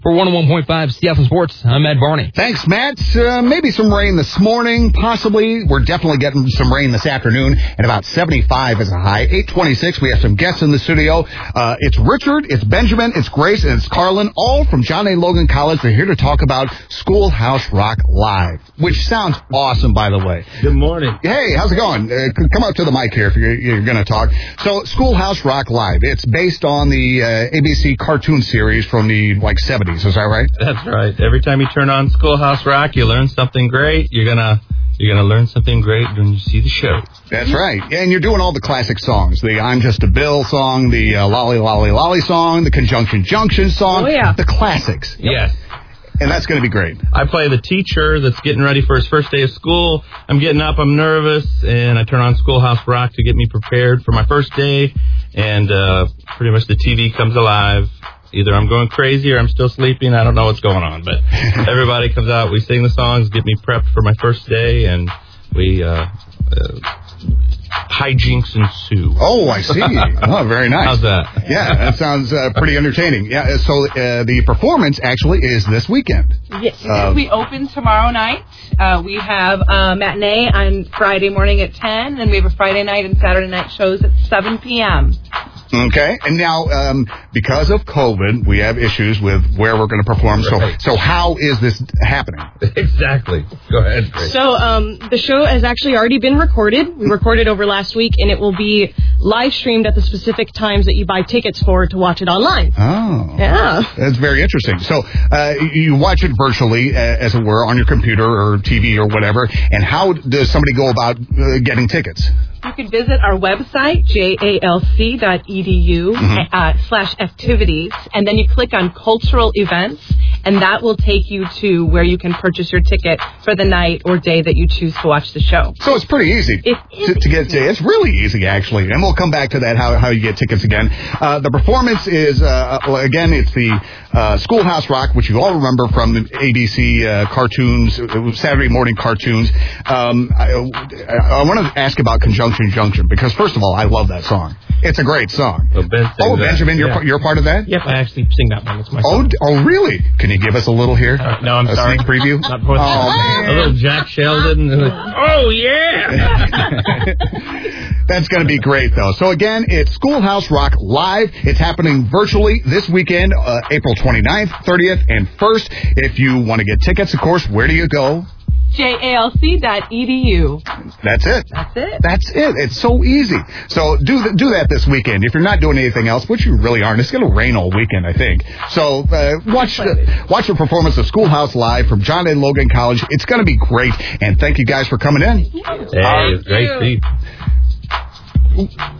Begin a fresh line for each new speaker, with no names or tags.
For 101.5 Seattle Sports, I'm Matt Barney.
Thanks, Matt. Maybe some rain this morning, possibly. We're definitely getting some rain this afternoon, and about 75 is a high. 8:26, we have some guests in the studio. It's Richard, it's Benjamin, it's Grace, and it's Carlin, all from John A. Logan College. They're here to talk about Schoolhouse Rock Live, which sounds awesome, by the way.
Good morning.
Hey, how's it going? Come up to the mic here if you're going to talk. So, Schoolhouse Rock Live, it's based on the ABC cartoon series from the, 70s. Is that right?
That's right. Every time you turn on Schoolhouse Rock, you learn something great. You're gonna learn something great when you see the show.
That's right. And you're doing all the classic songs. The I'm Just a Bill song, the Lolly Lolly Lolly song, the Conjunction Junction song.
Oh, yeah.
The classics.
Yep. Yes.
And that's going to be great.
I play the teacher that's getting ready for his first day of school. I'm getting up, I'm nervous, and I turn on Schoolhouse Rock to get me prepared for my first day. And pretty much the TV comes alive. Either I'm going crazy or I'm still sleeping. I don't know what's going on. But everybody comes out. We sing the songs, get me prepped for my first day, and we hijinks ensue.
Oh, I see. Oh, very nice.
How's that?
Yeah, that sounds pretty entertaining. Yeah. So the performance actually is this weekend.
Yes. We open tomorrow night. We have a matinee on Friday morning at 10, and we have a Friday night and Saturday night shows at 7 p.m.
Okay, and now because of COVID, we have issues with where we're going to perform.
Right.
So how is this happening?
Exactly. Go ahead, Grace.
So the show has actually already been recorded. We recorded over last week, and it will be live streamed at the specific times that you buy tickets for to watch it online.
Oh,
yeah,
that's very interesting. So you watch it virtually, as it were, on your computer or TV or whatever. And how does somebody go about getting tickets?
You can visit our website, jalc.edu/activities, and then you click on cultural events, and that will take you to where you can purchase your ticket for the night or day that you choose to watch the show.
So it's pretty easy to get to. It's really easy, actually, and we'll come back to that, how you get tickets again. The performance is, again, it's the Schoolhouse Rock, which you all remember from the ABC cartoons, Saturday morning cartoons. I want to ask about Conjunction Junction, because first of all, I love that song. It's a great song. Benjamin, you're part of that?
Yep, I actually sing that one. It's my song.
Oh, really? Can you give us a little here?
No, I'm sorry.
A sneak preview?
Not for
man.
A little Jack Sheldon. Oh, yeah!
That's going to be great, though. So, again, it's Schoolhouse Rock Live. It's happening virtually this weekend, April 29th, 30th, and 1st. If you want to get tickets, of course, where do you go?
jalc.edu.
That's it. That's it. It's so easy. So do that this weekend. If you're not doing anything else, which you really aren't, it's going to rain all weekend, I think. So watch the performance of Schoolhouse Live from John A. Logan College. It's going to be great. And thank you guys for coming in.
Hey, it's great to see you.